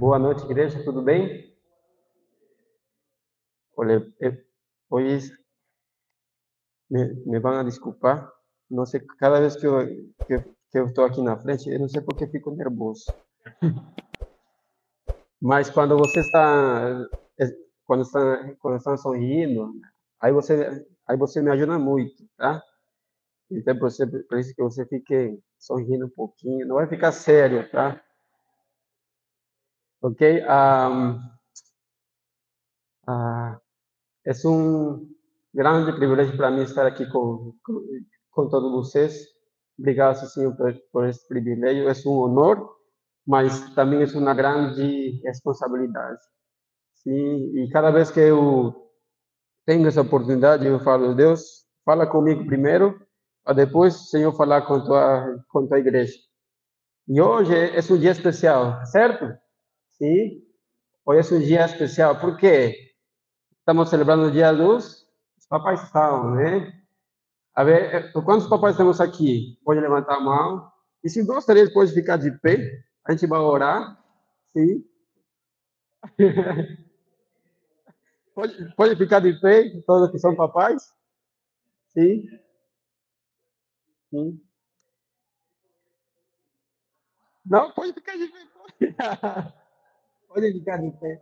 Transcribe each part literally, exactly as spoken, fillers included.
Boa noite, igreja, tudo bem? Olha, eu, hoje me, me vão a desculpar, não sei, cada vez que eu, que, que eu estou aqui na frente, eu não sei por que fico nervoso. Mas quando você está, eh, quando está, quando está sorrindo, aí você, aí você me ajuda muito, tá? Então, você, por isso que você fique sorrindo um pouquinho, não vai ficar sério, tá? Ok? Um, ah, é um grande privilégio para mim estar aqui com, com, com todos vocês. Obrigado, Senhor, por, por esse privilégio. É um honor, mas também é uma grande responsabilidade. Sim, e cada vez que eu tenho essa oportunidade, eu falo, Deus, fala comigo primeiro, para depois, Senhor, falar com a tua, com a tua igreja. E hoje é um dia especial, certo? Sim, hoje é um dia especial. Por quê? Estamos celebrando o dia dos papais são, né? A ver, eh, quantos papais temos aqui? Pode levantar a mão. E se dois, três, pode ficar de pé. A gente vai orar. Sim. Pode, pode ficar de pé, todos que são papais. Sim. Sim. Não, pode ficar de pé. Pode, pode ficar de pé.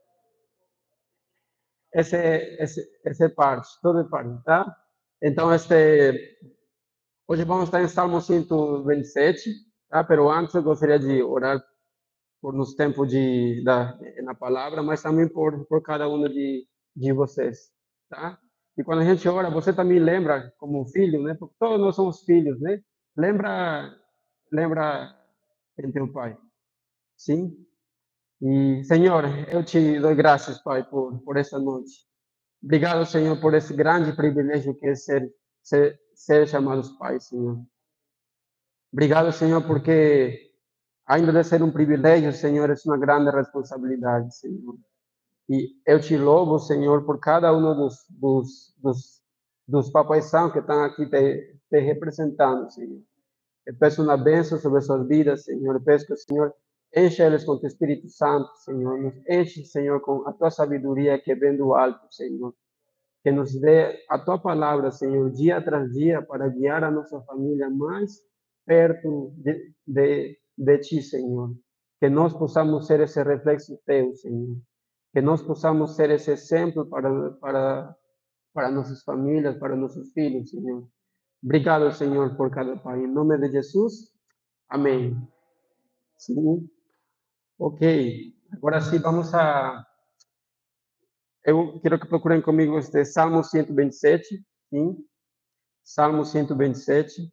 Essa é, essa, essa é parte, toda é parte, tá? Então, este, hoje vamos estar em Salmo cento e vinte e sete, tá? Pero antes eu gostaria de orar por nos tempos de da na palavra, mas também por por cada um de de vocês, tá? E quando a gente ora, você também lembra como filho, né? Porque todos nós somos filhos, né? Lembra lembra em teu pai, sim? E Senhor, eu te dou graças, Pai, por por essa noite. Obrigado, Senhor, por esse grande privilégio que é ser ser, ser chamados Pai, Senhor. Obrigado, Senhor, porque ainda de ser um privilégio, Senhor, é uma grande responsabilidade, Senhor. E eu te louvo, Senhor, por cada um dos, dos, dos, dos papaição que estão aqui te, te representando, Senhor. Eu peço uma bênção sobre suas vidas, Senhor. Eu peço que o Senhor enche eles com o teu Espírito Santo, Senhor. Nos enche, Senhor, com a tua sabedoria que vem do alto, Senhor. Que nos dê a tua palavra, Senhor, dia tras dia, para guiar a nossa família mais perto de, de, de ti, Senhor. Que nós possamos ser esse reflexo teu, Senhor. Que nós possamos ser esse exemplo para, para, para nossas famílias, para nossos filhos, Senhor. Obrigado, Senhor, por cada pai. Em nome de Jesus, amém. Sim, ok. Agora sim, vamos a. Eu quero que procurem comigo este Salmo cento e vinte e sete, sim. Salmo cento e vinte e sete.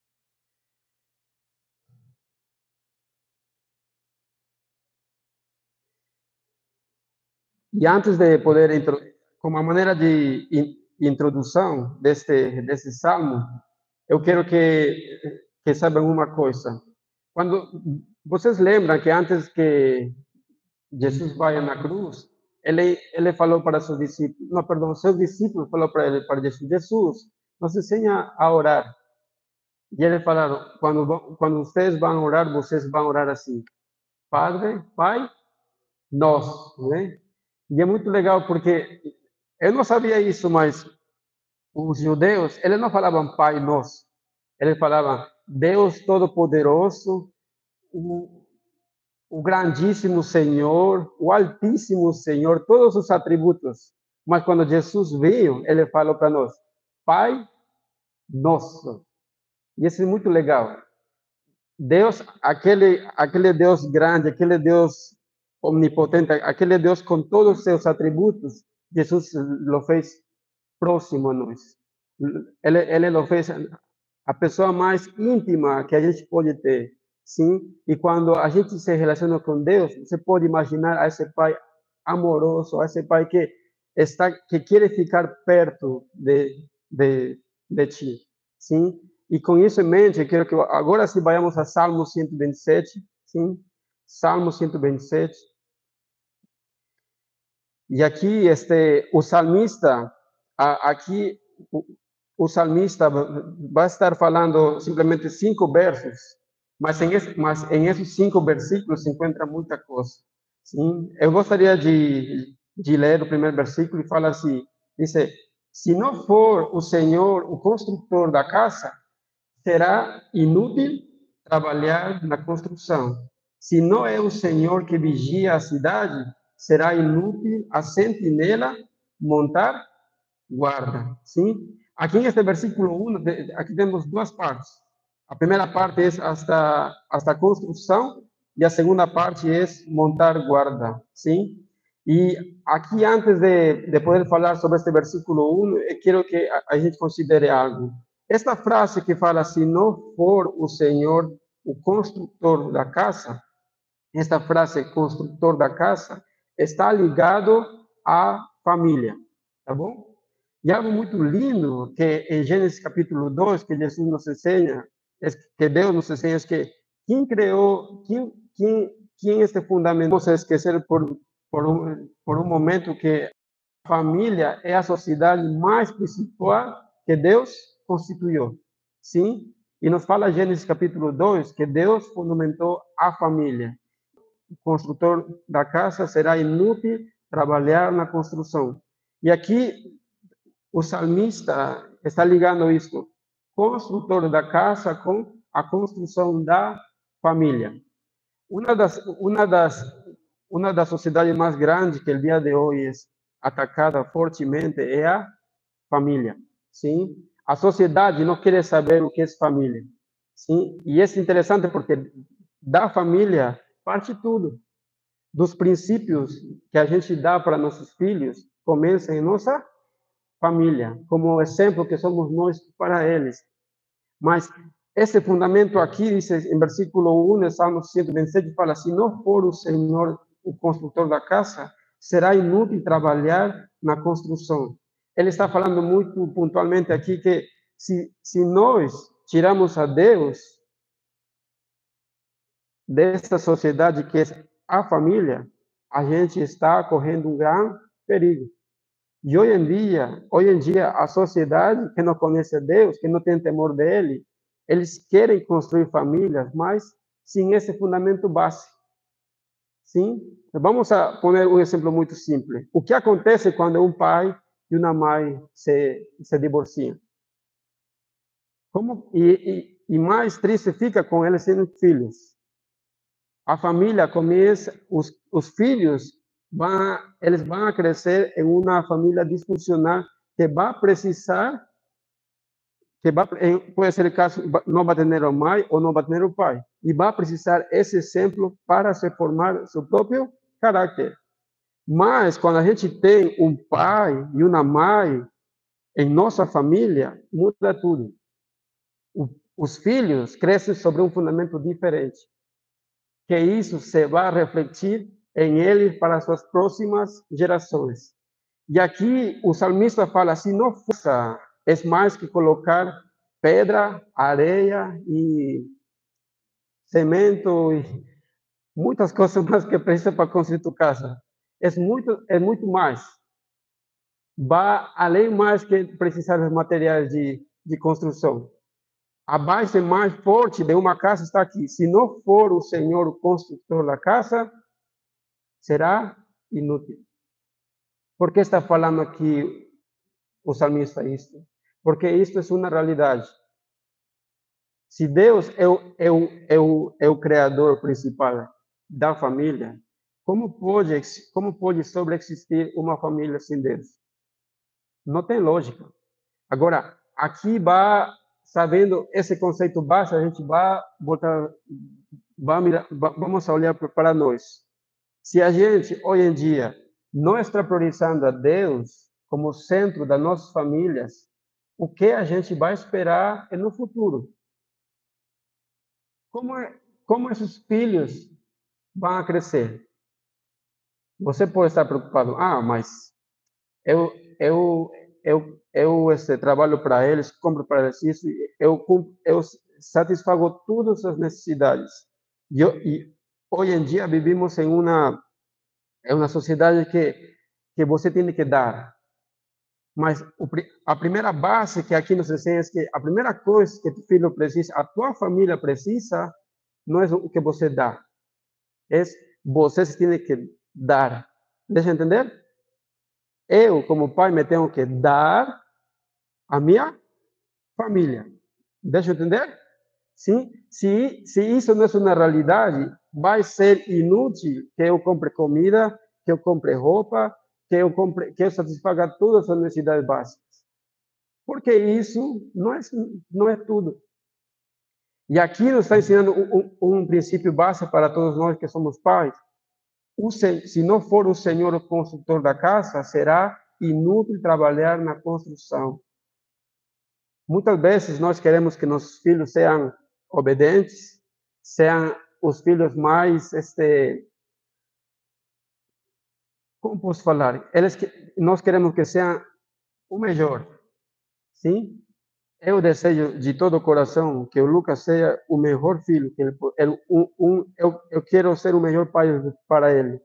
E antes de poder, como a maneira de introdução deste, deste salmo, eu quero que, que saibam uma coisa. Quando vocês lembram que antes que Jesus vai na cruz, ele, ele falou para seus discípulos, não, perdão, seus discípulos falou para ele, para Jesus, Jesus, nos ensina a orar. E ele falaram, quando, quando vocês vão orar, vocês vão orar assim, Padre, Pai, nós, né? E é muito legal porque eu não sabia isso, mas os judeus, eles não falavam Pai Nosso, eles falavam Deus Todo-Poderoso, o, o grandíssimo Senhor, o altíssimo Senhor, todos os atributos. Mas quando Jesus veio, ele falou para nós, Pai Nosso. E isso é muito legal. Deus, aquele, aquele Deus grande, aquele Deus omnipotente, aquele Deus com todos os seus atributos, Jesus lo fez próximo a nós. Ele, ele lo fez a pessoa mais íntima que a gente pode ter, sim? E quando a gente se relaciona com Deus, você pode imaginar a esse Pai amoroso, a esse Pai que está, que quer ficar perto de, de, de ti, sim? E com isso em mente, eu quero que agora sim vayamos a Salmo cento e vinte e sete, sim? Salmo cento e vinte e sete. E aqui, este, o salmista, aqui, o, o salmista vai estar falando simplesmente cinco versos, mas em, esse, mas em esses cinco versículos se encontra muita coisa. Sim, eu gostaria de, de ler o primeiro versículo e fala assim, diz, se não for o Senhor o construtor da casa, será inútil trabalhar na construção. Se não é o Senhor que vigia a cidade, será inútil a sentinela montar guarda. Sim? Aqui neste versículo um, aqui temos duas partes. A primeira parte é hasta, hasta a construção e a segunda parte é montar guarda. Sim? E aqui, antes de, de poder falar sobre este versículo um, eu quero que a, a gente considere algo. Esta frase que fala, se não for o Senhor o construtor da casa, esta frase, construtor da casa, está ligado à família, tá bom? E algo muito lindo que em Gênesis capítulo dois, que Jesus nos ensina, é que Deus nos ensina, é que quem criou, quem, quem, quem este fundamento, vamos esquecer por, por, um, por um momento que a família é a sociedade mais principal que Deus constituiu, sim? E nos fala Gênesis capítulo dois que Deus fundamentou a família. O construtor da casa será inútil trabalhar na construção. E aqui o salmista está ligando isto, construtor da casa com a construção da família. Uma das, uma das, uma das sociedades mais grandes que o dia de hoje é atacada fortemente é a família. Sim? A sociedade não quer saber o que é família. Sim? E é interessante porque da família parte tudo. Dos princípios que a gente dá para nossos filhos, começa em nossa família, como exemplo que somos nós para eles. Mas esse fundamento aqui, diz em versículo um, Salmo cento e vinte e sete, fala, se não for o Senhor o construtor da casa, será inútil trabalhar na construção. Ele está falando muito pontualmente aqui que se, se nós tiramos a Deus dessa sociedade que é a família, a gente está correndo um grande perigo. E hoje em dia, hoje em dia, a sociedade que não conhece a Deus, que não tem temor dele, eles querem construir famílias, mas sem esse fundamento básico. Sim? Vamos a poner um exemplo muito simples. O que acontece quando um pai e uma mãe se, se divorciam? Como, e, e, e mais triste fica com eles sendo filhos. A família começa, os, os filhos vão, eles vão crescer em uma família disfuncional que vai precisar, que vai, pode ser o caso, não vai ter a mãe ou não vai ter o pai, e vai precisar esse exemplo para se formar seu próprio caráter. Mas quando a gente tem um pai e uma mãe em nossa família, muda tudo. O, os filhos crescem sobre um fundamento diferente. Que isso se vai refletir em ele para as suas próximas gerações. E aqui o salmista fala assim, não força, é mais que colocar pedra, areia e cimento e muitas coisas mais que precisa para construir tua casa. É muito, é muito mais. Vai além mais que precisar de materiais de, de construção. A base mais forte de uma casa está aqui. Se não for o Senhor o construtor da casa, será inútil. Por que está falando aqui o salmista isto? Porque isto é uma realidade. Se Deus é o, é o, é o, é o criador principal da família, como pode, como pode sobreexistir uma família sem Deus? Não tem lógica. Agora, aqui vai, sabendo esse conceito básico, a gente vai botar, vai mirar, vamos olhar para nós. Se a gente, hoje em dia, não está priorizando a Deus como centro das nossas famílias, o que a gente vai esperar é no futuro? Como, como esses filhos vão crescer? Você pode estar preocupado, ah, mas eu, eu, eu, eu este, trabalho para eles, compro para eles isso, eu, eu satisfago todas as necessidades. E, eu, e hoje em dia vivimos em uma, é uma sociedade que, que você tem que dar. Mas o, a primeira base que aqui nos ensina é que a primeira coisa que tu filho precisa, a tua família precisa, não é o que você dá. É você tem que dar. Deixa entender? Eu, como pai, me tenho que dar a minha família. Deixa entender? Sim? Se, se isso não é uma realidade, vai ser inútil que eu compre comida, que eu compre roupa, que eu compre, que eu satisfaga todas as necessidades básicas. Porque isso não é, não é tudo. E aqui nos está ensinando um, um, um princípio básico para todos nós que somos pais. O, se não for o Senhor o construtor da casa, será inútil trabalhar na construção. Muitas vezes nós queremos que nossos filhos sejam obedientes, sejam os filhos mais, este, como posso falar? Eles que, nós queremos que sejam o melhor, sim? Eu desejo de todo o coração que o Lucas seja o melhor filho, que ele, ele um, um, eu, eu quero ser o melhor pai para ele.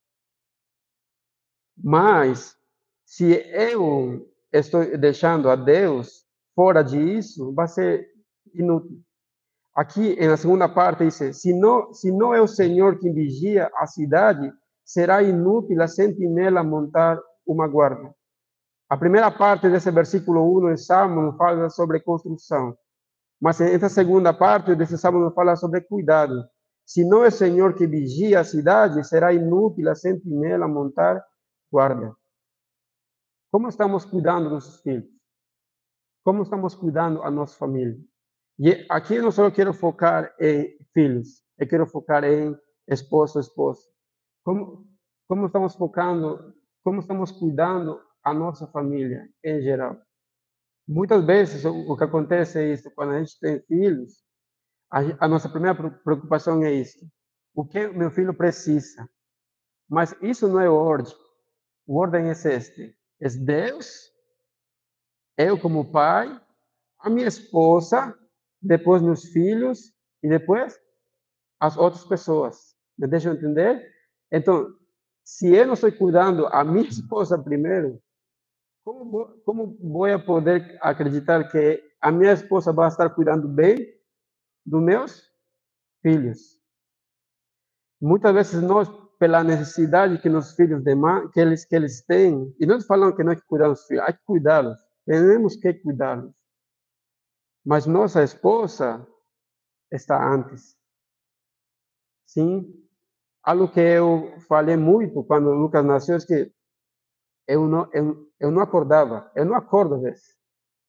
Mas, se eu estou deixando a Deus fora disso, vai ser inútil. Aqui, na segunda parte, diz: se não, se não é o Senhor que vigia a cidade, será inútil a sentinela montar uma guarda. A primeira parte desse versículo um em Salmo fala sobre construção. Mas essa segunda parte desse Salmo fala sobre cuidado. Se não é o Senhor que vigia a cidade, será inútil a sentinela montar guarda. Como estamos cuidando dos nossos filhos? Como estamos cuidando a nossa família? E aqui eu não só quero focar em filhos, eu quero focar em esposo, esposa. Como, como estamos focando, como estamos cuidando a nossa família em geral? Muitas vezes o que acontece é isso, quando a gente tem filhos, a, a nossa primeira preocupação é isso. O que meu filho precisa? Mas isso não é ordem. O ordem é este. É Deus, eu como pai, a minha esposa, depois meus filhos e depois as outras pessoas. Me deixam entender? Então, se eu não estou cuidando a minha esposa primeiro, como vou, como vou poder acreditar que a minha esposa vai estar cuidando bem dos meus filhos? Muitas vezes nós, pela necessidade que nossos filhos demandam, que eles que eles têm, e não falando que não é que cuidar dos filhos, há que cuidá-los, temos que cuidá-los. Mas nossa esposa está antes. Sim, algo que eu falei muito quando o Lucas nasceu é que eu não, eu, eu não acordava, eu não acordo às vezes.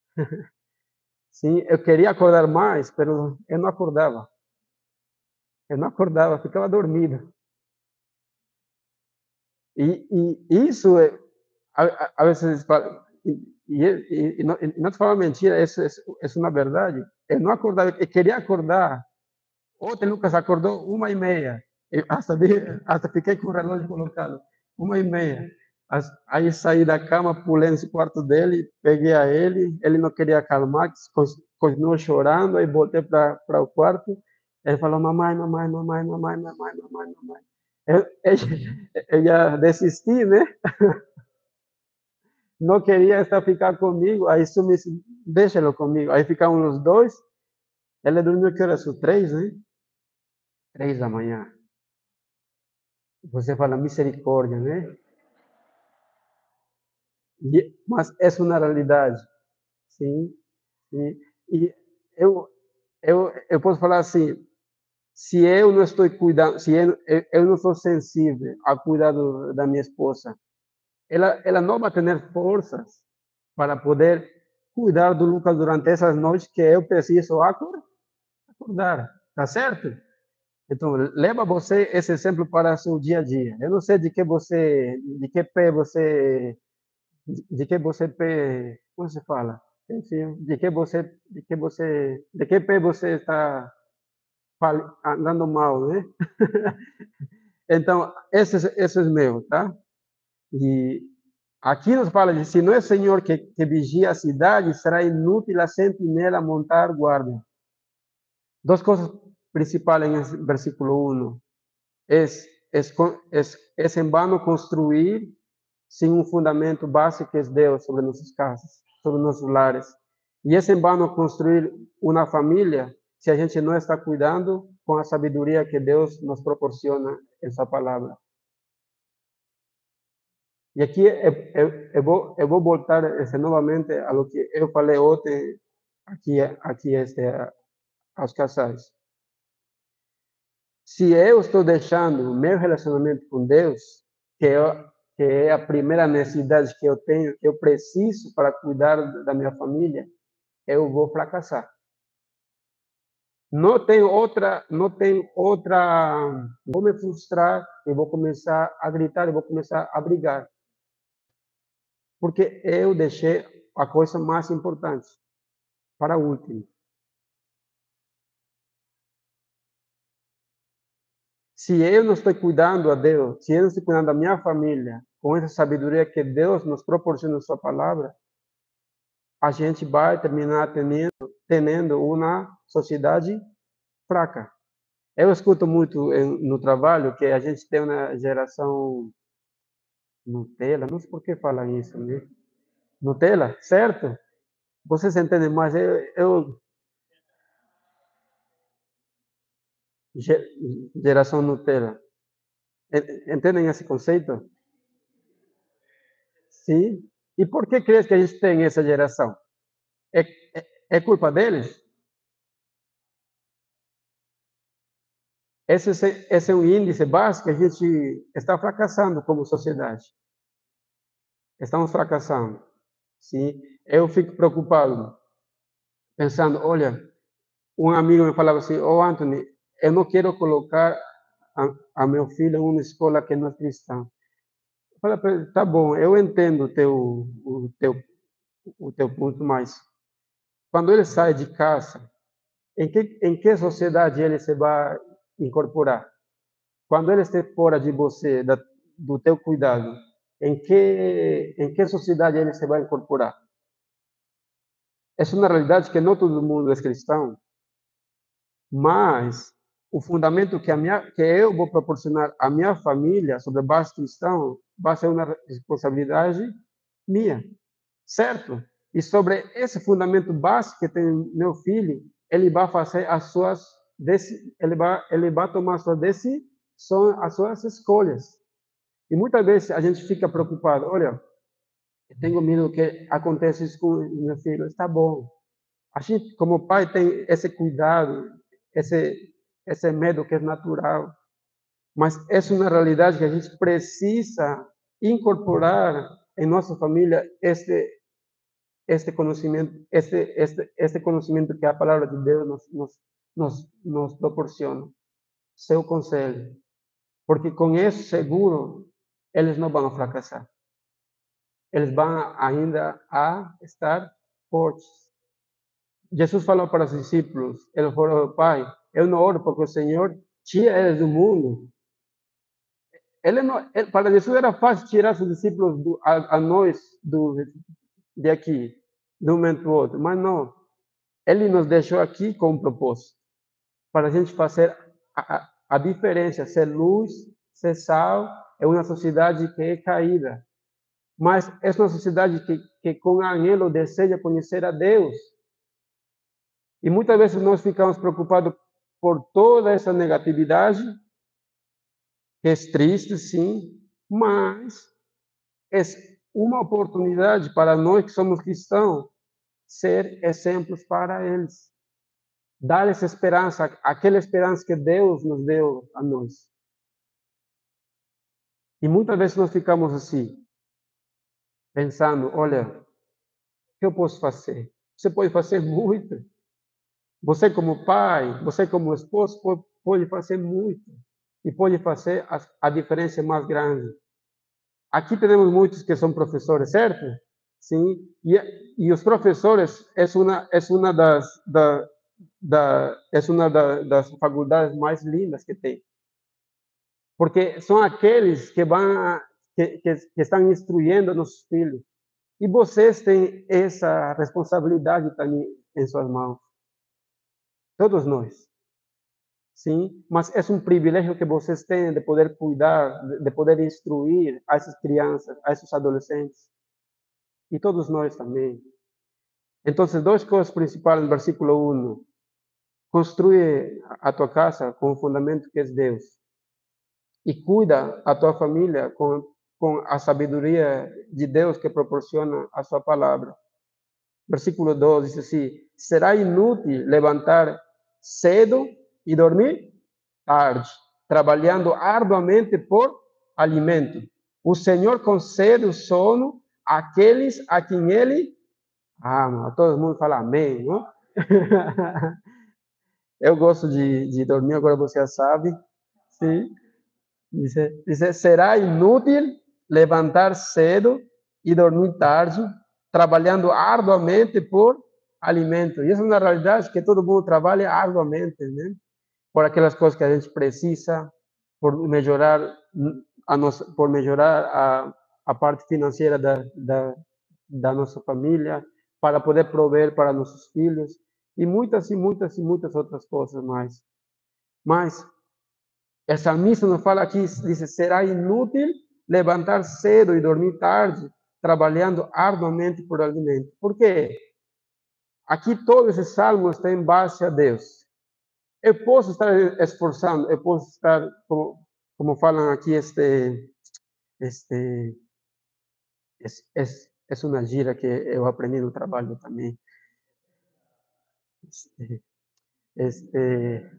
Sim, eu queria acordar mais, mas eu não acordava. Eu não acordava, ficava dormido. E, e isso, é, a, a vezes, e, e, e, não, e não te falo mentira, isso, isso, isso na verdade, eu não acordava, eu queria acordar. Ontem Lucas acordou uma e meia. Eu hasta, hasta fiquei com o relógio colocado. Uma e meia. Aí saí da cama, pulei nesse quarto dele, peguei a ele, ele não queria acalmar, continuou chorando, aí voltei para o quarto, ele falou, mamãe, mamãe, mamãe, mamãe, mamãe, mamãe, mamãe. Eu, eu, eu ia desistir, né? Não queria estar ficar comigo, aí sumi, deixa ele comigo. Aí ficamos os dois, ele dormiu que horas? Três, né? Três da manhã. Você fala misericórdia, né? E, mas é uma realidade, sim, sim. E eu, eu, eu posso falar assim, se eu não estou cuidando, se eu, eu não sou sensível ao cuidado da minha esposa, ela, ela não vai ter forças para poder cuidar do Lucas durante essas noites que eu preciso acordar, tá certo? Então, leva você esse exemplo para o seu dia a dia. Eu não sei de que você, de que pé você de que você pé, como se fala? Enfim, de que você, de que você, de que pé você está andando mal, né? Então, esse, esse é meu, tá? E aqui nos fala de se não é o Senhor que, que vigia a cidade, será inútil a sentinela montar guarda. Duas coisas principais em versículo um. Es, es, es, es en vano construir sem um fundamento básico que é Deus sobre nossas casas, sobre nossos lares. E é em vano construir uma família se a gente não está cuidando com a sabedoria que Deus nos proporciona em sua palavra. E aqui eu, eu, eu, vou, eu vou voltar este, novamente a lo que eu falei ontem aqui, aqui este, aos casais. Se eu estou deixando o meu relacionamento com Deus, que, eu, que é a primeira necessidade que eu tenho, que eu preciso para cuidar da minha família, eu vou fracassar. Não tem outra, não tem outra, vou me frustrar, eu vou começar a gritar, eu vou começar a brigar. Porque eu deixei a coisa mais importante para a última. Se eu não estou cuidando a Deus, se eu não estou cuidando da minha família, com essa sabedoria que Deus nos proporciona em sua palavra, a gente vai terminar tendo, tendo uma sociedade fraca. Eu escuto muito no trabalho que a gente tem uma geração Nutella, não sei por que falam isso, né? Nutella, certo? Vocês entendem mais? Eu, eu geração Nutella. Entendem esse conceito? Sim. E por que crees que a gente tem essa geração? É, é, é culpa deles? Esse, esse é um índice básico que a gente está fracassando como sociedade. Estamos fracassando. Sim. Eu fico preocupado, pensando, olha, um amigo me falava assim, ô oh, Anthony, eu não quero colocar a, a meu filho em uma escola que não é cristã. Eu falei, tá bom, eu entendo o teu, o teu, o teu ponto, mas quando ele sai de casa, em que, em que sociedade ele se vai incorporar? Quando ele estiver fora de você, da, do teu cuidado, em que, em que sociedade ele se vai incorporar? Essa é uma realidade que não todo mundo é cristão, mas o fundamento que, a minha, que eu vou proporcionar à minha família sobre a base cristã vai ser uma responsabilidade minha, certo? E sobre esse fundamento básico que tem meu filho, ele vai fazer as suas, ele vai, ele vai tomar suas decisões, as suas escolhas. E muitas vezes a gente fica preocupado, olha, eu tenho medo que aconteça isso com meu filho. Está bom. A gente, como pai, tem esse cuidado, esse, esse medo que é natural. Mas essa é uma realidade que a gente precisa incorporar em nossa família este este conhecimento, este, este, este conhecimento que a palavra de Deus nos, nos, nos, nos proporciona, seu conselho. Porque com isso, seguro, eles não vão fracassar. Eles vão ainda a estar fortes. Jesus falou para os discípulos, ele falou, Pai, eu não oro porque o Senhor tira eles do mundo. Ele não, ele, para Jesus era fácil tirar os discípulos do, a, a nós do, de aqui, de um momento para o outro, mas não. Ele nos deixou aqui com um propósito, para a gente fazer a, a, a diferença, ser luz, ser sal, é uma sociedade que é caída, mas é uma sociedade que, que com anelo deseja conhecer a Deus. E muitas vezes nós ficamos preocupados por toda essa negatividade, que é triste, sim, mas é uma oportunidade para nós que somos cristãos ser exemplos para eles. Dar-lhes esperança, aquela esperança que Deus nos deu a nós. E muitas vezes nós ficamos assim, pensando, olha, o que eu posso fazer? Você pode fazer muito. Você como pai, você como esposo, pode fazer muito. E pode fazer a, a diferença mais grande. Aqui temos muitos que são professores, certo? Sim. E, e os professores é uma, é uma das, da, da, é uma da, das faculdades mais lindas que tem. Porque são aqueles que vão, que, que, que estão instruindo nossos filhos. E vocês têm essa responsabilidade também em suas mãos. Todos nós. Sim, mas é um privilégio que vocês têm de poder cuidar, de poder instruir a essas crianças, a esses adolescentes. E todos nós também. Então, duas coisas principais no versículo um. Construye a tua casa com o fundamento que é Deus. E cuida a tua família com com a sabedoria de Deus que proporciona a sua palavra. Versículo dois diz assim: será inútil levantar cedo e dormir tarde, trabalhando arduamente por alimento. O Senhor concede o sono àqueles a quem Ele ama. Todo mundo fala amém, não? Eu gosto de, de dormir, agora você já sabe. Sim. Dice, dice, será inútil levantar cedo e dormir tarde, trabalhando arduamente por alimento. E essa é uma realidade que todo mundo trabalha arduamente, né? Por aquelas coisas que a gente precisa, por melhorar a nossa, por melhorar a, a parte financeira da, da, da nossa família, para poder prover para nossos filhos, e muitas e muitas e muitas outras coisas mais. Mas o salmista nos fala aqui, diz, será inútil levantar cedo e dormir tarde, trabalhando arduamente por alimento. Por quê? Aqui todo esse salmo está em base a Deus. Eu posso estar esforçando, eu posso estar, como, como falam aqui, este, este, é, é, é uma gira que eu aprendi no trabalho também. Este, este,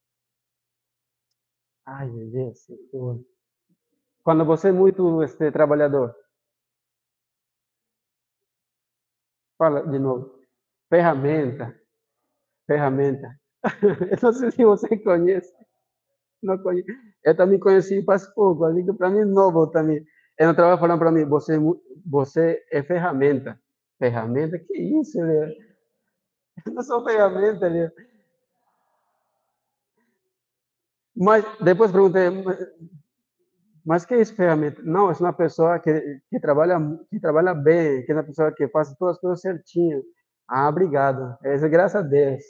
ai, meu Deus, quando você é muito este, trabalhador, fala de novo, ferramenta, ferramenta. Eu não sei se você conhece. Não conheço. Eu também conheci faz pouco, assim que para mim é novo também. Eu estava falando para mim, você, você é ferramenta. Ferramenta? Que isso, Leo? Eu não sou ferramenta, Leo. Mas depois perguntei, mas que é isso, ferramenta? Não, é uma pessoa que, que, trabalha, que trabalha bem, que é uma pessoa que faz todas as coisas certinho. Ah, obrigado. É, graças a Deus.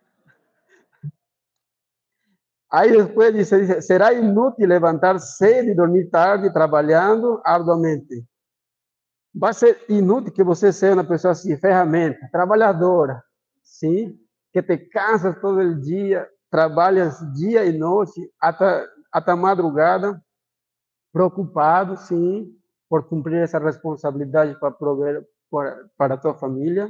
Aí depois dice, será inútil levantar cedo e dormir tarde trabalhando arduamente. Vai ser inútil que você seja uma pessoa assim, ferramenta, trabalhadora, sim? Que te cansas todo o dia, trabalhas dia e noite, até, até madrugada, preocupado, sim, por cumprir essa responsabilidade para prover para, para a tua família.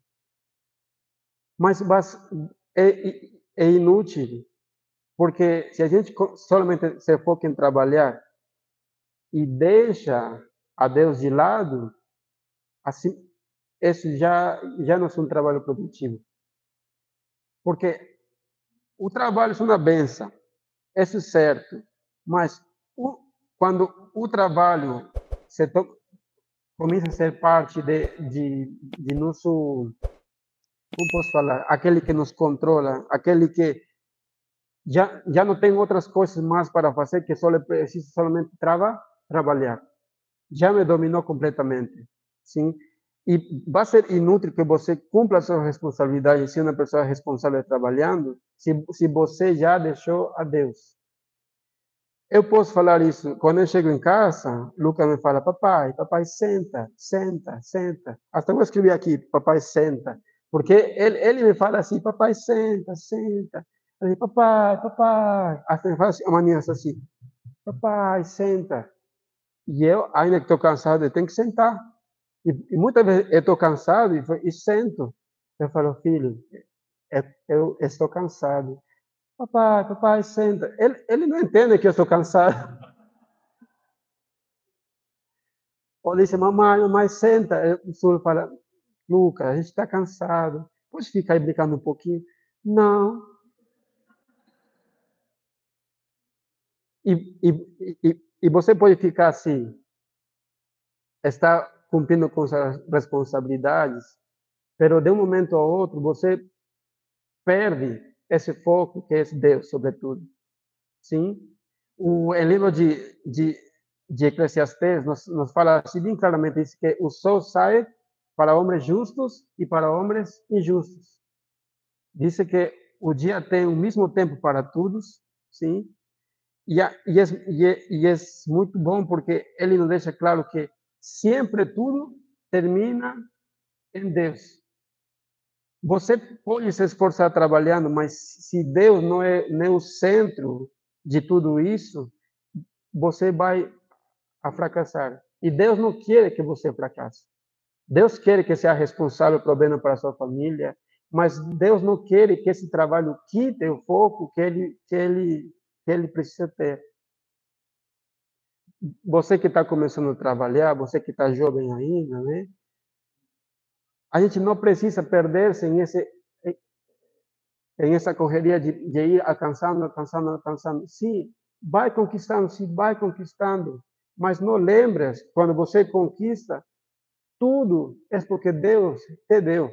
Mas, mas é, é inútil, porque se a gente somente se foca em trabalhar e deixa a Deus de lado, assim, esse já, já não é um trabalho produtivo. Porque o trabalho é uma benção, isso é certo. Mas o, quando o trabalho se to, começa a ser parte de, de, de nosso, como posso falar, aquele que nos controla, aquele que já, já não tem outras coisas mais para fazer, que só precisa somente trava, trabalhar. Já me dominou completamente, sim? E vai ser inútil que você cumpra a sua responsabilidade, se uma pessoa responsável trabalhando, se, se você já deixou a Deus. Eu posso falar isso, quando eu chego em casa, Lucas me fala, papai, papai, senta, senta, senta. Até vou escrever aqui, papai, senta. Porque ele, ele me fala assim, papai, senta, senta. Eu digo, papai, papai. Até me fala assim, amanhã assim, papai, senta. E eu, ainda que estou cansado, eu tenho que sentar. E, e muitas vezes eu estou cansado e, e sento. Eu falo, filho, eu, eu estou cansado. Papai, papai, senta. Ele, ele não entende que eu estou cansado. Ou diz, mamãe, mamãe, senta. O senhor fala, Lucas, a gente está cansado. Pode ficar aí brincando um pouquinho? Não. E, e, e, e você pode ficar assim, está cumprindo com suas responsabilidades, mas de um momento a outro você perde esse foco que é Deus, sobretudo. Sim? O livro de, de, de Eclesiastes nos, nos fala assim bem claramente, diz que o sol sai para homens justos e para homens injustos. Diz que o dia tem o mesmo tempo para todos, sim? E, a, e, é, e, é, e é muito bom porque ele nos deixa claro que sempre tudo termina em Deus. Você pode se esforçar trabalhando, mas se Deus não é, não é o centro de tudo isso, você vai a fracassar. E Deus não quer que você fracasse. Deus quer que seja responsável pelo bem para a sua família, mas Deus não quer que esse trabalho quite o foco que ele, que ele, que ele precisa ter. Você que está começando a trabalhar, você que está jovem ainda, né? A gente não precisa perder-se em, esse, em essa correria de, de ir alcançando, alcançando, alcançando. Sim, vai conquistando, sim, vai conquistando. Mas não lembres, quando você conquista, tudo é porque Deus te deu.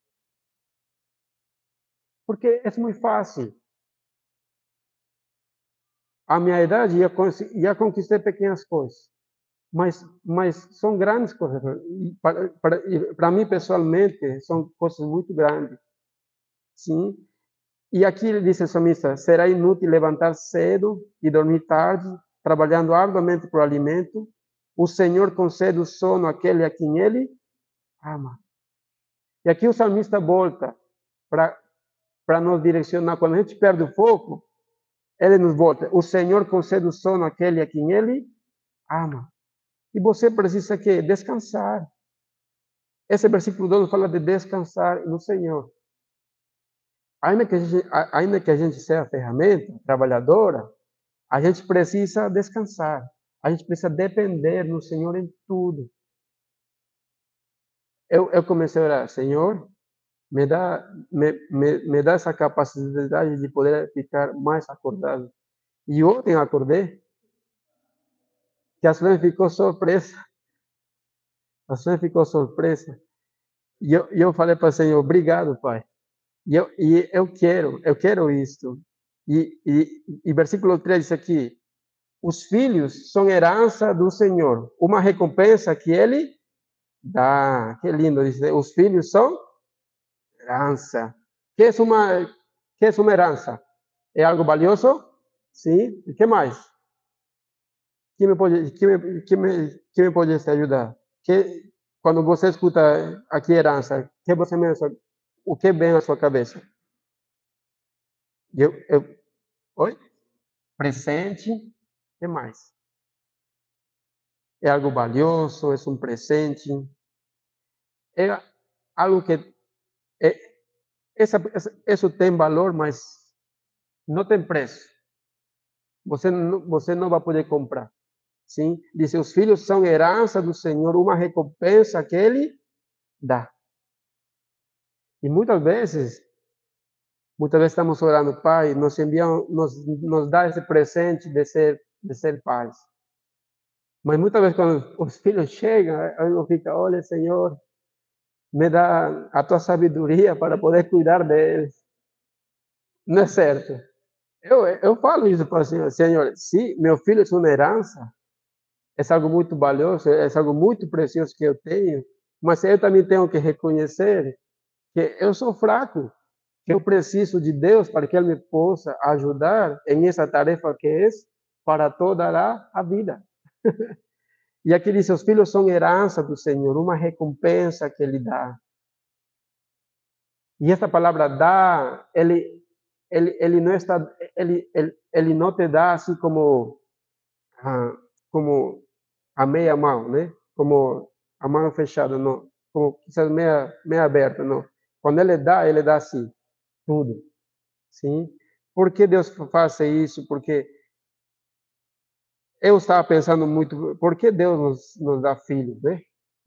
Porque é muito fácil. A minha idade, já, já conquistei pequenas coisas. Mas, mas são grandes coisas. Para, para, para mim, pessoalmente, são coisas muito grandes. Sim. E aqui ele diz, salmista, será inútil levantar cedo e dormir tarde, trabalhando arduamente por alimento. O Senhor concede o sono àquele a quem ele ama. E aqui o salmista volta para para nos direcionar. Quando a gente perde o foco, ele nos volta. O Senhor concede o sono àquele a quem ele ama. E você precisa que descansar. Esse versículo dois fala de descansar no Senhor. Ainda que a gente, ainda que a gente seja ferramenta, trabalhadora, a gente precisa descansar. A gente precisa depender no Senhor em tudo. Eu, eu comecei a orar, Senhor, me dá, me, me, me dá essa capacidade de poder ficar mais acordado. E ontem eu acordei, que a Suelen ficou surpresa. A Suelen ficou surpresa. E eu, e eu falei para o Senhor, obrigado, Pai. E eu, e eu quero, eu quero isto. E, e, e versículo três diz aqui, os filhos são herança do Senhor, uma recompensa que Ele dá. Que lindo, diz, os filhos são herança. Que é uma, que é uma herança? É algo valioso? Sim. E que mais? Que me pode, que me, que me, que me pode ajudar? Que, quando você escuta aqui herança, que você pensa, o que vem à sua cabeça? Eu, eu, oi? Presente, que mais? É algo valioso, é um presente, é algo que é, essa, isso tem valor, mas não tem preço. Você não, você não vai poder comprar. Sim? Diz, os filhos são herança do Senhor, uma recompensa que Ele dá. E muitas vezes, muitas vezes estamos orando, Pai, nos enviam, nos, nos dá esse presente de ser, de ser pais. Mas muitas vezes quando os filhos chegam, eu fico, olha, Senhor, me dá a tua sabedoria para poder cuidar deles. Não é certo? Eu, eu falo isso para o Senhor, Senhor, se meu filho é uma herança, é algo muito valioso, é algo muito precioso que eu tenho, mas eu também tenho que reconhecer que eu sou fraco, que eu preciso de Deus para que Ele me possa ajudar em essa tarefa que é para toda a, a vida. E aqui diz, os filhos são herança do Senhor, uma recompensa que Ele dá. E esta palavra dá, Ele, ele, ele não está, ele, ele, ele não te dá assim como, ah, como a meia mão, né? Como a mão fechada, não. Como quizás meia, meia aberta, não. Quando Ele dá, Ele dá assim, tudo. Sim? Por que Deus faz isso? Porque eu estava pensando muito, por que Deus nos, nos dá filhos, né?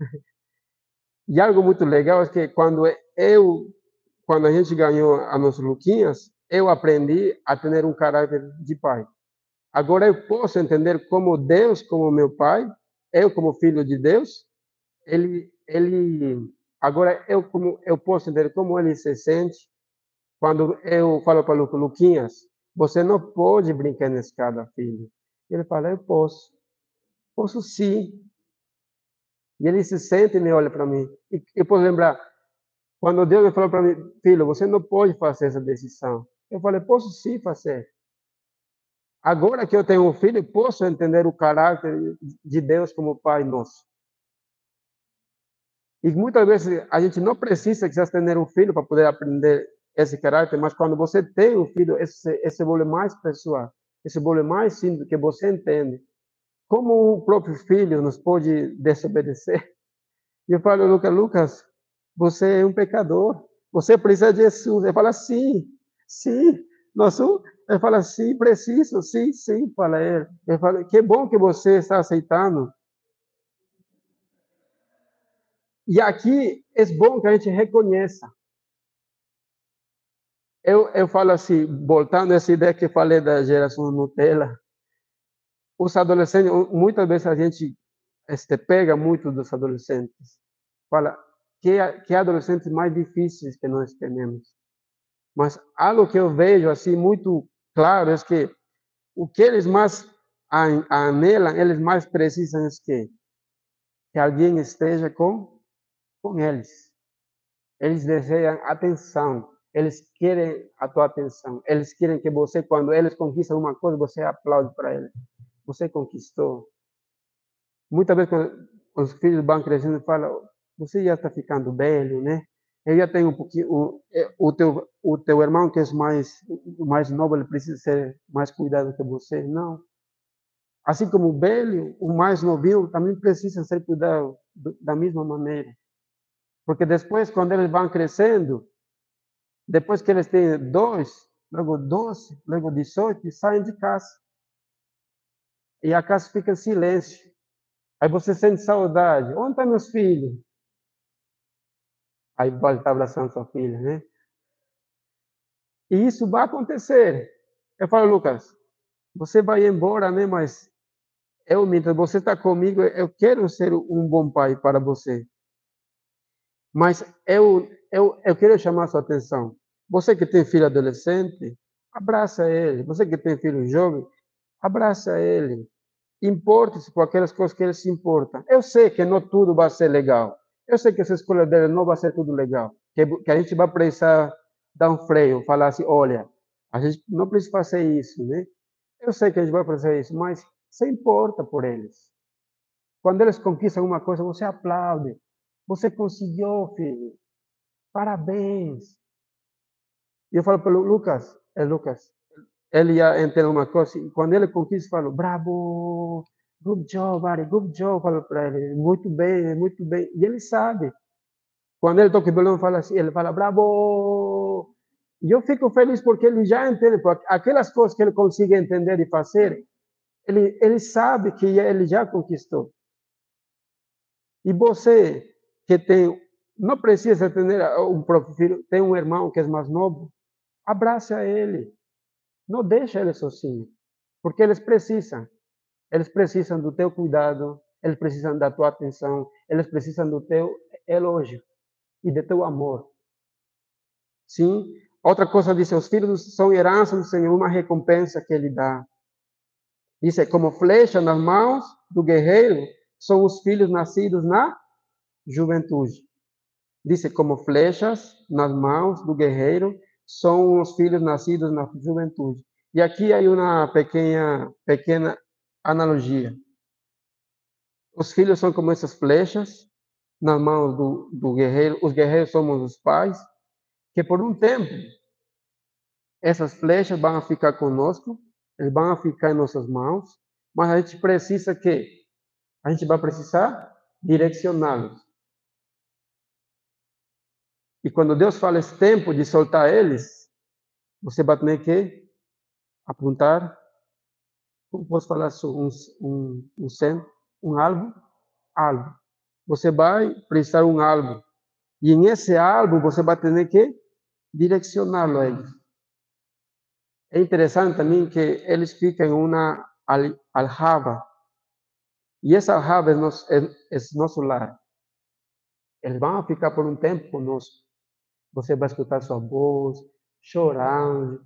E algo muito legal é que quando eu, quando a gente ganhou a nossa Luquinhas, eu aprendi a ter um caráter de pai. Agora eu posso entender como Deus, como meu pai, eu como filho de Deus, ele, ele, agora eu como eu posso entender como ele se sente quando eu falo para o Luquinhas, você não pode brincar na escada, filho. Ele fala, eu posso, posso sim. E ele se sente e me olha para mim. E eu posso lembrar, quando Deus me falou para mim, filho, você não pode fazer essa decisão. Eu falei, posso sim fazer. Agora que eu tenho um filho, posso entender o caráter de Deus como Pai nosso. E muitas vezes a gente não precisa quizás ter um filho para poder aprender esse caráter, mas quando você tem um filho, esse, esse volve mais pessoal, esse volve mais simples, que você entende como o próprio filho nos pode desobedecer? E eu falo, Lucas, Lucas, você é um pecador, você precisa de Jesus. Ele fala, sim, sim. Nosso, ele fala, sim, preciso, sim, sim, fala ele. Ele fala, que bom que você está aceitando. E aqui é bom que a gente reconheça. Eu, eu falo assim, voltando a essa ideia que eu falei da geração Nutella, os adolescentes, muitas vezes a gente este, pega muito dos adolescentes. Fala, que, que adolescentes mais difíceis que nós temos. Mas algo que eu vejo assim muito claro é que o que eles mais anelam, eles mais precisam é que, que alguém esteja com, com eles. Eles desejam atenção, eles querem a tua atenção, eles querem que você, quando eles conquistam uma coisa, você aplaude para eles. Você conquistou. Muitas vezes, quando os filhos vão crescendo, falam, você já está ficando velho, né? Eu já tenho um pouquinho, o, o, teu, o teu irmão, que é mais, mais novo, ele precisa ser mais cuidado que você. Não. Assim como o velho, o mais novinho, também precisa ser cuidado da mesma maneira. Porque depois, quando eles vão crescendo, depois que eles têm dois, logo doze, logo dezoito, saem de casa. E a casa fica em silêncio. Aí você sente saudade. Onde estão meus filhos? Aí volta abraçando sua filha, né? E isso vai acontecer. Eu falo, Lucas, você vai embora, né? Mas eu, mientras você está comigo, eu quero ser um bom pai para você. Mas eu, eu, eu quero chamar a sua atenção. Você que tem filho adolescente, abraça ele. Você que tem filho jovem, abraça ele. Importe-se por aquelas coisas que ele se importa. Eu sei que não tudo vai ser legal. Eu sei que essa escolha dele não vai ser tudo legal. Que, que a gente vai precisar dar um freio, falar assim, olha, a gente não precisa fazer isso, né? Eu sei que a gente vai fazer isso, mas se importa por eles. Quando eles conquistam uma coisa, você aplaude. Você conseguiu, filho. Parabéns. E eu falo para o Lucas, é Lucas, ele já entendeu uma coisa, e quando ele conquista, eu falo, bravo, good job, Ari, good job, falo para ele, muito bem, muito bem. E ele sabe. Quando ele toca o violão, fala assim, ele fala, bravo. E eu fico feliz porque ele já entende, porque aquelas coisas que ele consegue entender e fazer, ele, ele sabe que ele já conquistou. E você que tem, não precisa ter um filho, tem um irmão que é mais novo, abraça ele, não deixa ele sozinho, porque eles precisam, eles precisam do teu cuidado, eles precisam da tua atenção, eles precisam do teu elogio e do teu amor. Sim? Outra coisa diz, os filhos são herança do Senhor, uma recompensa que Ele dá. Diz, como flecha nas mãos do guerreiro, são os filhos nascidos na juventude. Diz, como flechas nas mãos do guerreiro, são os filhos nascidos na juventude. E aqui há uma pequena, pequena analogia. Os filhos são como essas flechas nas mãos do, do guerreiro. Os guerreiros somos os pais, que por um tempo essas flechas vão ficar conosco, eles vão ficar em nossas mãos, mas a gente precisa que a gente vai precisar direcioná-los. E quando Deus fala esse tempo de soltar eles, você vai ter que apontar, como posso falar, um, um, um centro, um alvo, alvo. Você vai precisar um alvo. E em esse alvo você vai ter que direcioná-lo a eles. É interessante também que eles ficam em uma aljava. E essa aljava é nosso, é, é nosso lar. Eles vão ficar por um tempo conosco. Você vai escutar sua voz, chorando,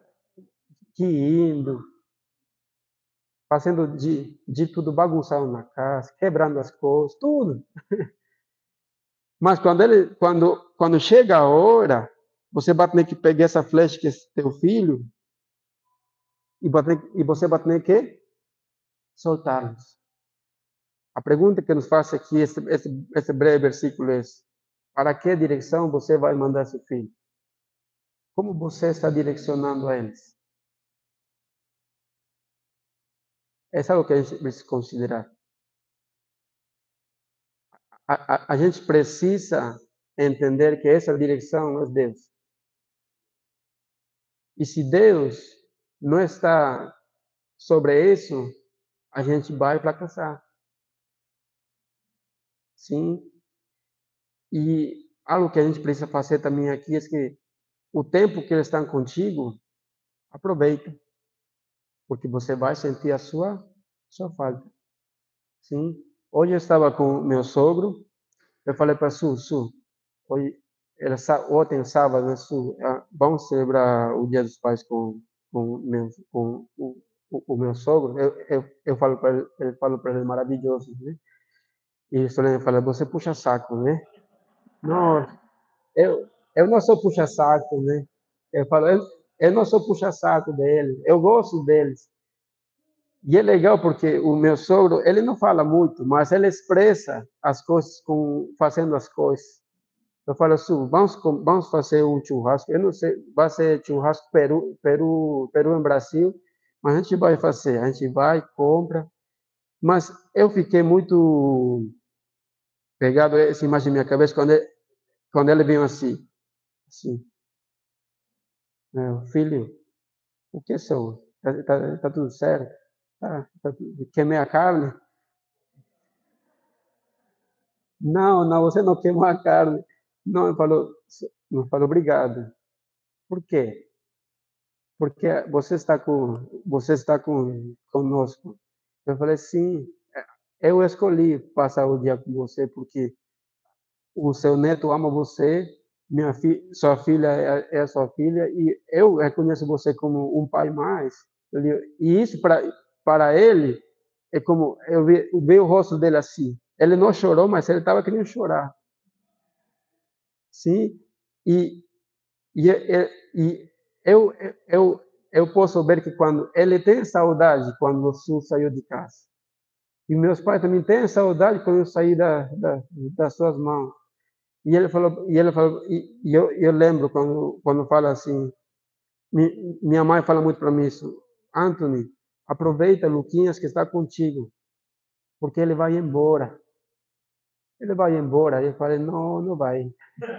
rindo, fazendo de, de tudo bagunçado na casa, quebrando as coisas, tudo. Mas quando, ele, quando, quando chega a hora, você vai ter que pegar essa flecha que é teu filho e, ter, e você vai ter que soltá-los. A pergunta que nos faz aqui, esse, esse, esse breve versículo é: para que direção você vai mandar seu filho? Como você está direcionando a eles? É algo que a gente precisa considerar. A, a, a gente precisa entender que essa direção é Deus. E se Deus não está sobre isso, a gente vai fracassar. Sim. E algo que a gente precisa fazer também aqui é que o tempo que eles estão contigo, aproveita, porque você vai sentir a sua, sua falta. Sim. Hoje eu estava com meu sogro, eu falei para Su, Su, hoje, era, ontem, sábado, né, Su, vamos celebrar o Dia dos Pais com, com, meu, com o, o, o meu sogro. Eu, eu, eu falo para ele, eu falo para ele, maravilhoso, né? E o Solene fala, você puxa saco, né? Não, eu, eu não sou puxa-saco, né? Eu falo, eu, eu não sou puxa-saco dele, eu gosto deles. E é legal porque o meu sogro, ele não fala muito, mas ele expressa as coisas com, fazendo as coisas. Eu falo assim, vamos, vamos fazer um churrasco, eu não sei, vai ser churrasco Peru, Peru, Peru em Brasil, mas a gente vai fazer, a gente vai, compra. Mas eu fiquei muito pegado essa imagem na minha cabeça quando ele, quando ele veio assim, assim, meu filho, o que sou? Tá, tá, tá tudo certo? Tá, tá tudo... Queimei a carne? Não, não, você não queimou a carne. Não, ele falou, não falou obrigado. Por quê? Porque você está com, você está com conosco. Eu falei, sim, eu escolhi passar o dia com você porque o seu neto ama você, minha fi, sua filha é, é sua filha e eu reconheço você como um pai mais. E isso para para ele é como eu vi, eu vi o rosto dele assim. Ele não chorou, mas ele estava querendo chorar. Sim, e, e, e, e eu, eu, eu posso ver que quando ele tem saudade, quando o Sul saiu de casa. E meus pais também têm saudade quando eu saí da, da, das suas mãos. E ele falou, e ele falou, e, e eu, eu lembro quando, quando fala assim, minha mãe fala muito para mim isso, Anthony, aproveita Luquinhas que está contigo, porque ele vai embora. Ele vai embora. Eu falei, não, não vai.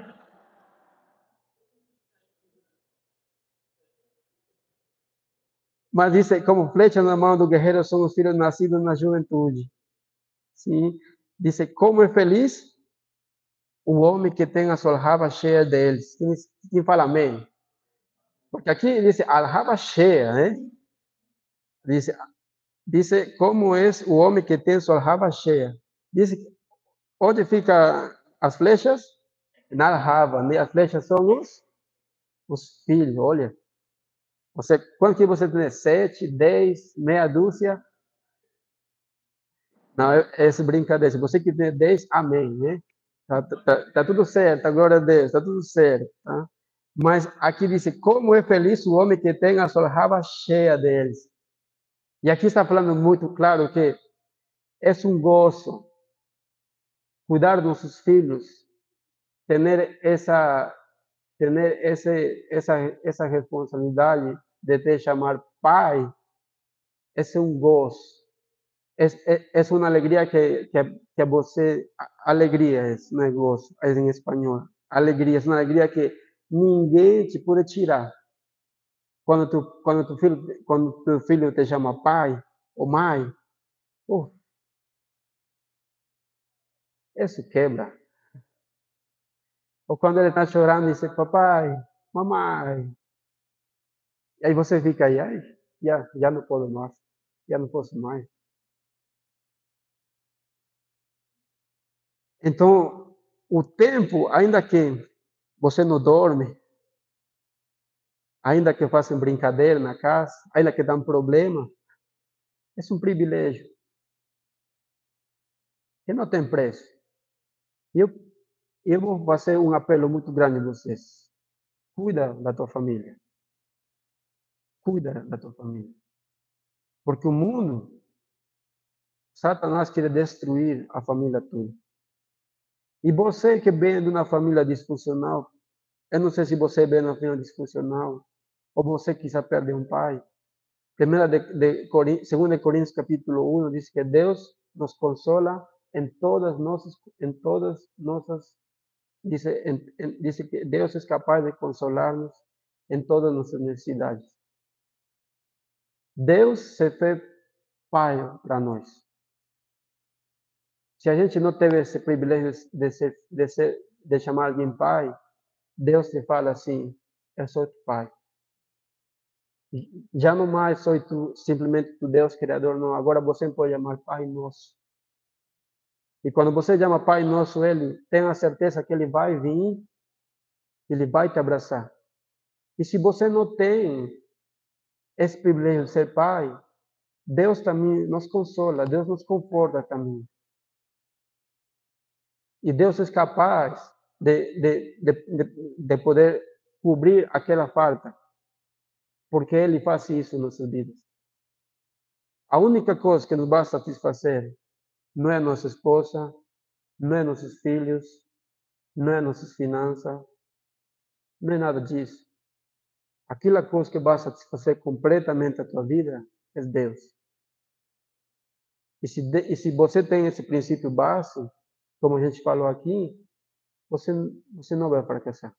Mas disse, como flecha na mão do guerreiro são os filhos nascidos na juventude. Sim. Disse, como é feliz o homem que tem a sua raba cheia deles. Quem, quem fala amém? Porque aqui diz aljaba cheia, né? Diz, diz como é o homem que tem sua raba cheia. Diz, onde fica as flechas? Na raba, né? As flechas são os, os filhos, olha. Você, quanto que você tem? Sete, dez, meia dúzia? Não, é essa brincadeira. Se você que tem dez, amém, né? Tá, tá, tá tudo certo, glória a Deus, tá tudo certo, tá? Mas aqui diz, como é feliz o homem que tem a sua raba cheia deles. E aqui está falando muito claro que é um gozo cuidar dos nossos filhos, ter essa, ter esse, essa, essa responsabilidade de te chamar pai, é um gozo. É, é, é uma alegria que, que, que você, alegria é um negócio, é em espanhol. Alegria, é uma alegria que ninguém te pode tirar. Quando tu, quando tu filho, quando teu filho te chama pai ou mãe, oh, isso quebra. Ou quando ele está chorando e diz, papai, mamãe. E aí você fica aí, ai, já, já não posso mais, já não posso mais. Então, o tempo, ainda que você não dorme, ainda que façam brincadeira na casa, ainda que dão problema, é um privilégio que não tem preço. Eu, eu vou fazer um apelo muito grande a vocês. Cuida da tua família. Cuida da tua família. Porque o mundo, Satanás quer destruir a família toda. E você que vem de uma família disfuncional, eu não sei se você vem de uma família disfuncional, ou você quis perder um pai, Primera de, de, segunda de Corintios capítulo uno dice que Dios nos consola en todas nuestras, en todas nuestras, dice, en, en, dice que Dios es capaz de consolarnos en todas nuestras necesidades. Deus se fez Pai para nós. Se a gente não teve esse privilégio de, ser, de, ser, de chamar alguém Pai, Deus te fala assim, eu sou tu Pai. Já não mais sou tu, simplesmente tu Deus Criador, não. Agora você pode chamar Pai Nosso. E quando você chama Pai Nosso, Ele tem a certeza que Ele vai vir, Ele vai te abraçar. E se você não tem esse privilégio de ser Pai, Deus também nos consola, Deus nos conforta também. E Deus é capaz de, de, de, de poder cobrir aquela falta, porque Ele faz isso em nossas vidas. A única coisa que nos vai satisfazer não é nossa esposa, não é nossos filhos, não é nossas finanças, não é nada disso. Aquela coisa que vai satisfazer completamente a tua vida é Deus. E se, de, e se você tem esse princípio básico, como a gente falou aqui, você, você não vai fracassar.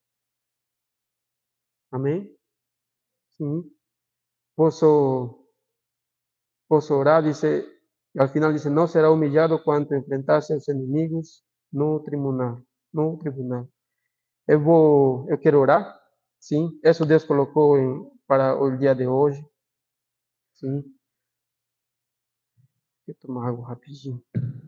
Amém? Sim. Posso, posso orar, dice, al final dice, no será humillado cuando enfrentarse a seus inimigos no tribunal. No tribunal. Eu vou, eu quero orar, sim. Isso Deus colocou em, para o dia de hoje, sim. Vou tomar água rapidinho.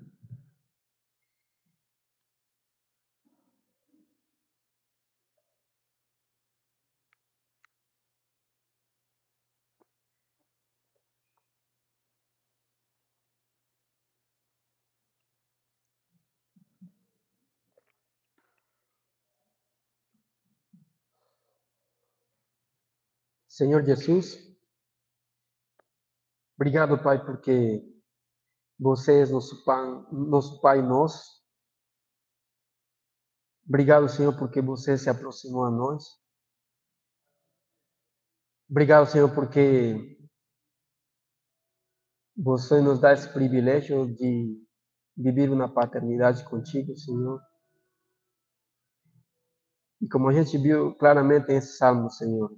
Senhor Jesus, obrigado, Pai, porque você é nosso Pai, nosso Pai nosso. Obrigado, Senhor, porque você se aproximou a nós. Obrigado, Senhor, porque você nos dá esse privilégio de viver uma paternidade contigo, Senhor. E como a gente viu claramente nesse salmo, Senhor,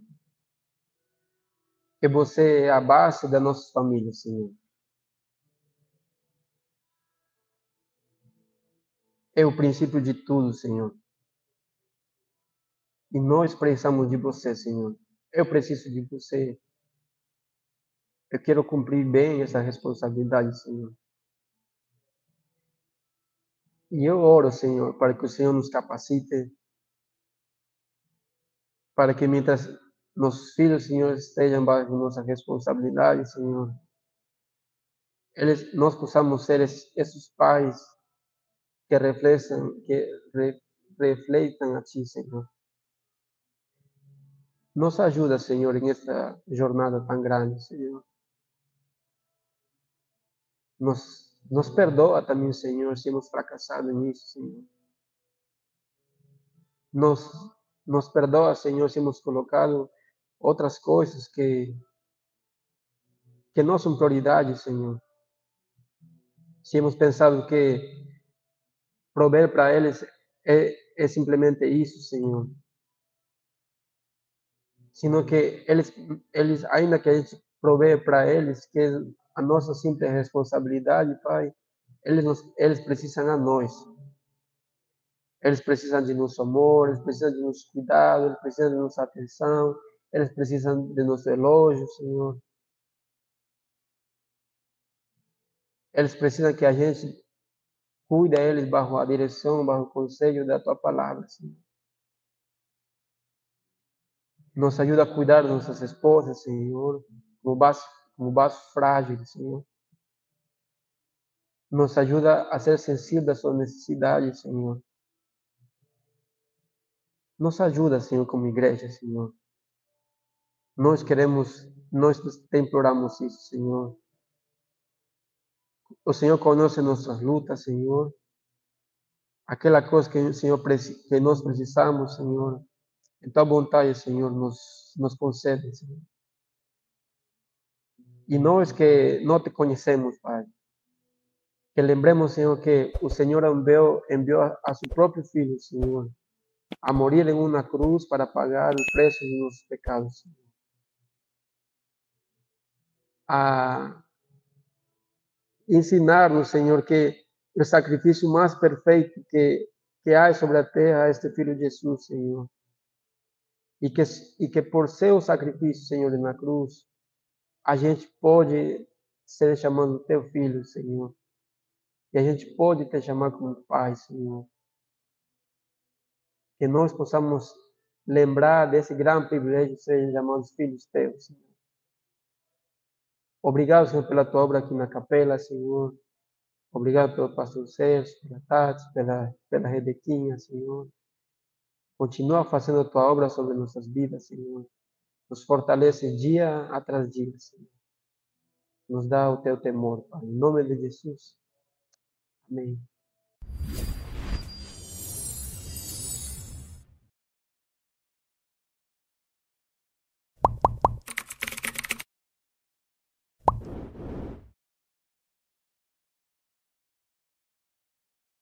que você é a base da nossa família, Senhor. É o princípio de tudo, Senhor. E nós precisamos de você, Senhor. Eu preciso de você. Eu quero cumprir bem essa responsabilidade, Senhor. E eu oro, Senhor, para que o Senhor nos capacite, para que mientras nossos filhos, Senhor, estejam baixo nossa responsabilidade, Senhor, eles, nós possamos ser esses, esses pais que refletam, que re, refletam a Ti, Senhor. Nos ajuda, Senhor, em esta jornada tão grande, Senhor. Nos, nos perdoa também, Senhor, se hemos fracassado nisso, Senhor. Nos, nos perdoa, Senhor, se hemos colocado outras coisas que, que não são prioridade, Senhor. Se hemos pensado que prover para eles é, é simplesmente isso, Senhor. Sino que eles, eles, ainda que a gente provê para eles, que é a nossa simples responsabilidade, Pai, eles, nos, eles precisam a nós. Eles precisam de nosso amor, eles precisam de nosso cuidado, eles precisam de nossa atenção, eles precisam de nosso elogio, Senhor. Eles precisam que a gente cuide deles bajo a direção, bajo o conselho da Tua palavra, Senhor. Nos ajuda a cuidar de nossas esposas, Senhor, como vaso, como vaso frágil, Senhor. Nos ajuda a ser sensível às suas necessidades, Senhor. Nos ajuda, Senhor, como igreja, Senhor. Nós queremos, nós te imploramos isso, Senhor. O Senhor conhece nossas lutas, Senhor. Aquela coisa que, Senhor, que nós precisamos, Senhor. Em tua vontade, Senhor, nos, nos concede, Senhor. E nós que não te conhecemos, Pai, que lembremos, Senhor, que o Senhor enviou, enviou a, a seu próprio Filho, Senhor, a morir em uma cruz para pagar o preço dos nossos pecados, Senhor. A ensinar-nos, Senhor, que o sacrifício mais perfeito que, que há sobre a terra é este Filho Jesus, Senhor. E que, e que por seu sacrifício, Senhor, na cruz, a gente pode ser chamado teu filho, Senhor. E a gente pode te chamar como Pai, Senhor. Que nós possamos lembrar desse grande privilégio de serem chamados filhos teus, Senhor. Obrigado, Senhor, pela tua obra aqui na capela, Senhor. Obrigado pelo pastor Sérgio, pela Tati, pela, pela Rebequinha, Senhor. Continua fazendo a tua obra sobre nossas vidas, Senhor. Nos fortalece dia atrás dia, Senhor. Nos dá o teu temor, Pai. Em nome de Jesus. Amém.